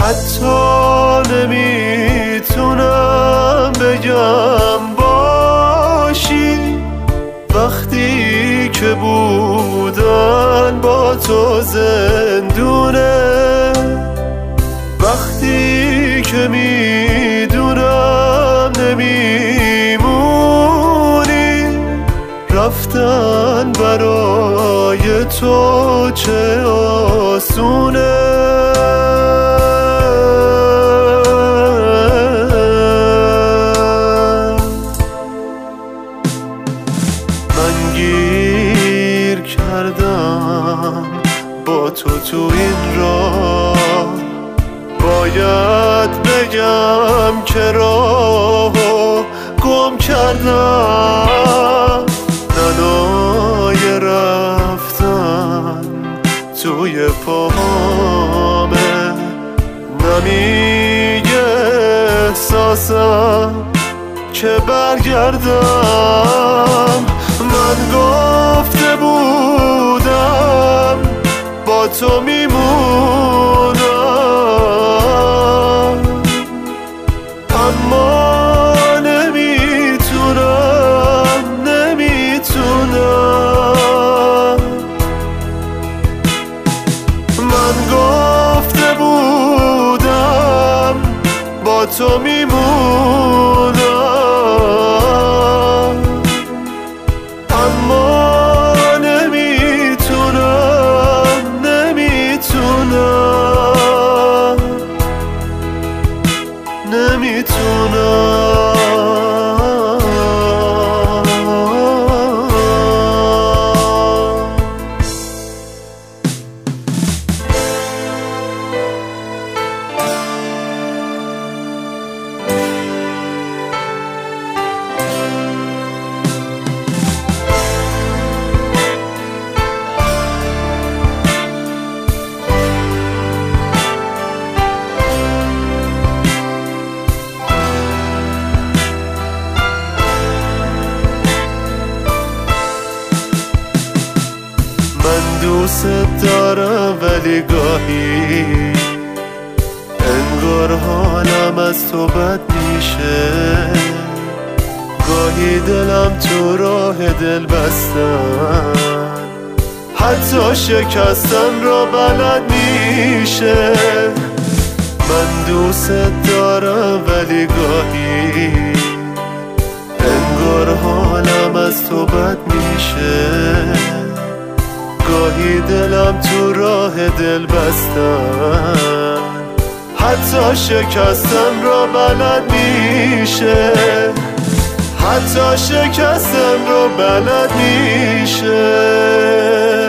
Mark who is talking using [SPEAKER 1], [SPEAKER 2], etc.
[SPEAKER 1] حتی نمیتونم بگم باشی وقتی که بودن با تو زندونه، وقتی که میدونم نمیمونی، رفتن برای تو چه آسونه. من گیر کردم با تو این راه، باید بگم که راهو گم کردم. ننای رفتن توی پاهامه، نمیگه احساسم که برگردم. من گفته بودم با تو میمونم، اما نمیتونم. من گفته بودم با تو میمونم، اما نمیتونم. من دوست دارم ولی گاهی انگار حالم از تو بد میشه، گاهی دلم تو راه دل بستن، حتی شکستن را بلد میشه. من دوست دارم ولی گاهی انگار حالم از تو بد میشه، گاهی دلم تو راه دل بستن، حتی شکستن را بلد میشه، حتی شکستن را بلد میشه.